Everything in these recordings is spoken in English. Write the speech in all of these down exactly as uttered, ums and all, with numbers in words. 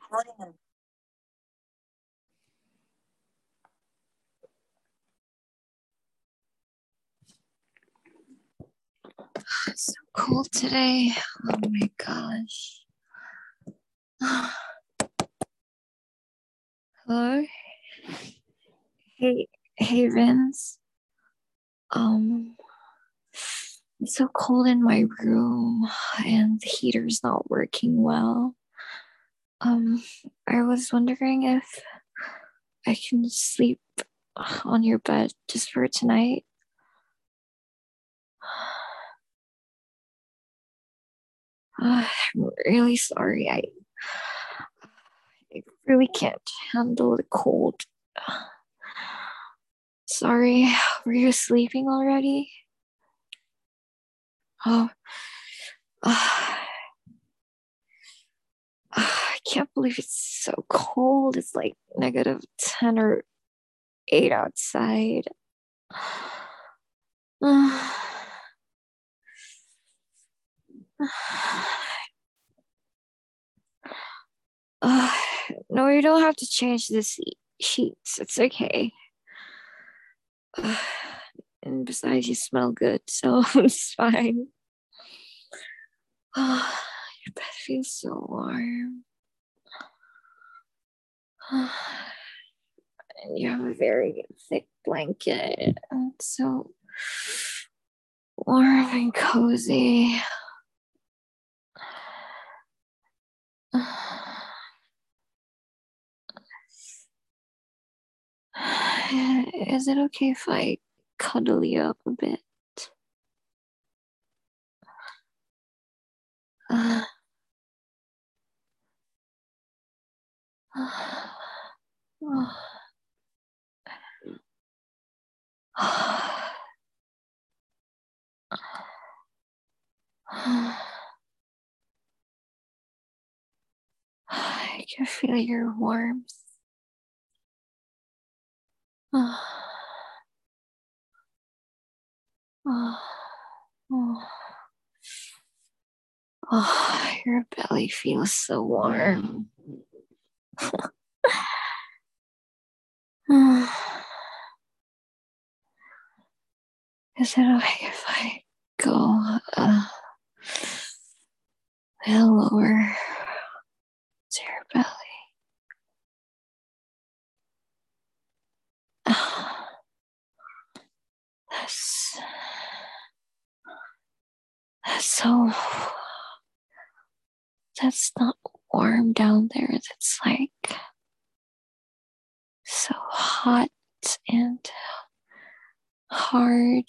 It's so cold today. Oh my gosh. Hello? Hey, hey Vince. Um, it's so cold in my room and the heater's not working well. Um, I was wondering if I can sleep on your bed just for tonight. Uh, I'm really sorry. I, I really can't handle the cold. Sorry, were you sleeping already? Oh, uh, I can't believe it's so cold. It's like negative ten or eight outside. Uh, uh, no, you don't have to change the sheets. It's okay. Uh, and besides, you smell good, so it's fine. Uh, your bed feels so warm. Uh, and you have a very thick blanket. And so warm and cozy. Is it okay if I cuddle you up a bit? Uh, uh, I can feel your warmth. Oh, oh, oh. Oh, your belly feels so warm. Is it okay if I go uh, a little lower to your belly? Oh, that's, that's so, that's not warm down there. That's like so hot and hard.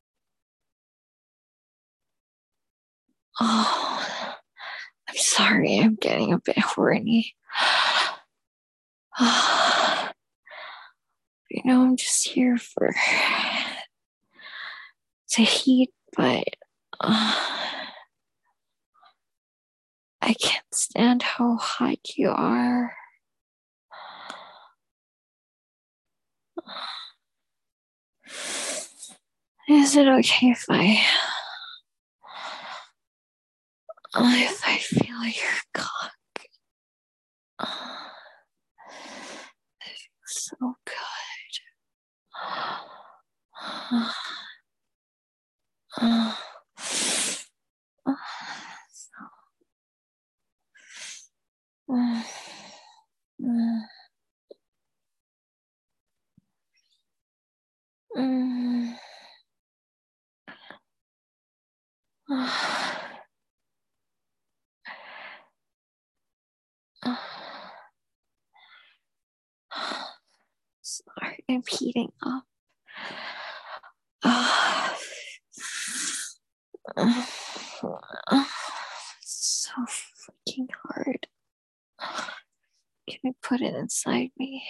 Oh, I'm sorry. I'm getting a bit horny. Oh, you know, I'm just here for to heat, but uh, I can't stand how hot you are. Is it okay if I if I feel your cock? Uh, it feels so good. Uh, uh, uh, so, uh, uh, uh, uh, uh, sorry, I'm heating up. Uh, uh, uh, it's so freaking hard. Can I put it inside me?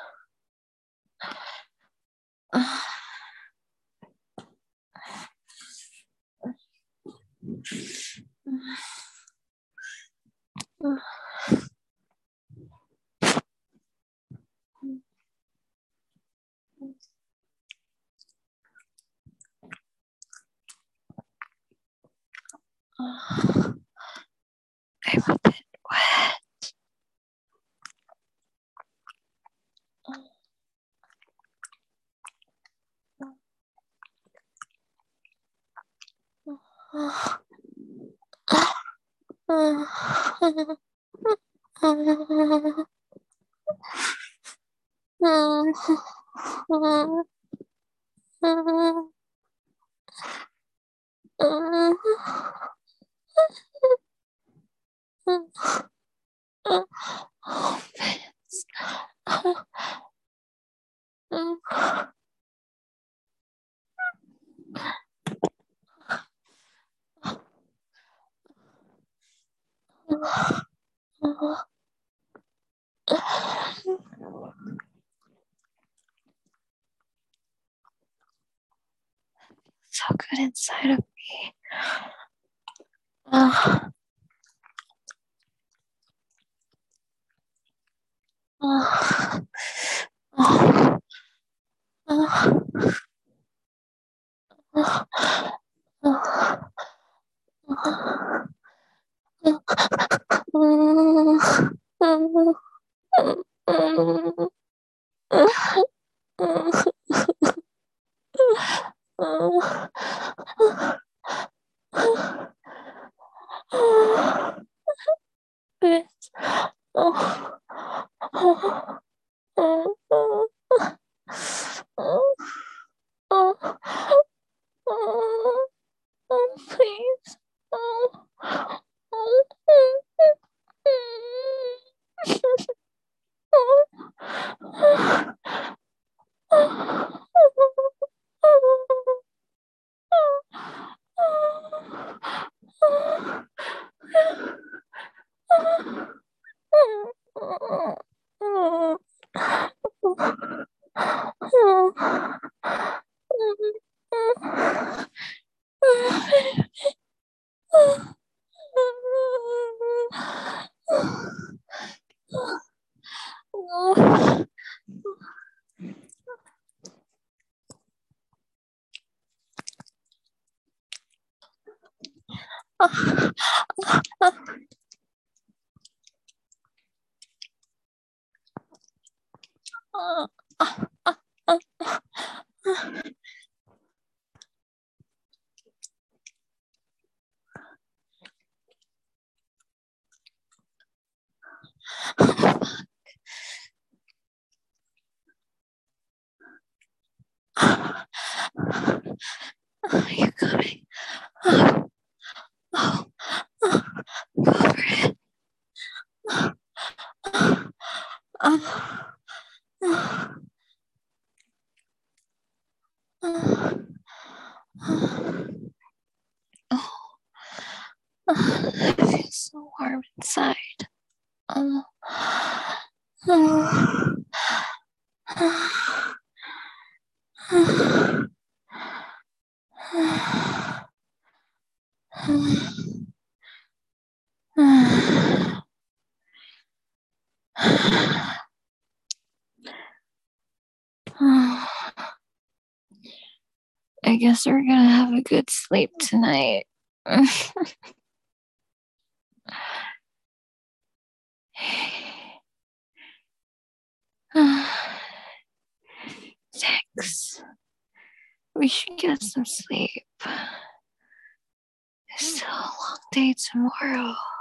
Uh, uh, uh, I'm a bit wet. So good inside of me. Uh, uh, uh, uh, uh, Please. Are you coming? Oh, oh, oh, go over it. Oh, oh, oh, oh, oh, oh, I feel so warm inside. Oh, oh, oh, I guess we're gonna have a good sleep tonight. Thanks. We should get some sleep. It's still a long day tomorrow.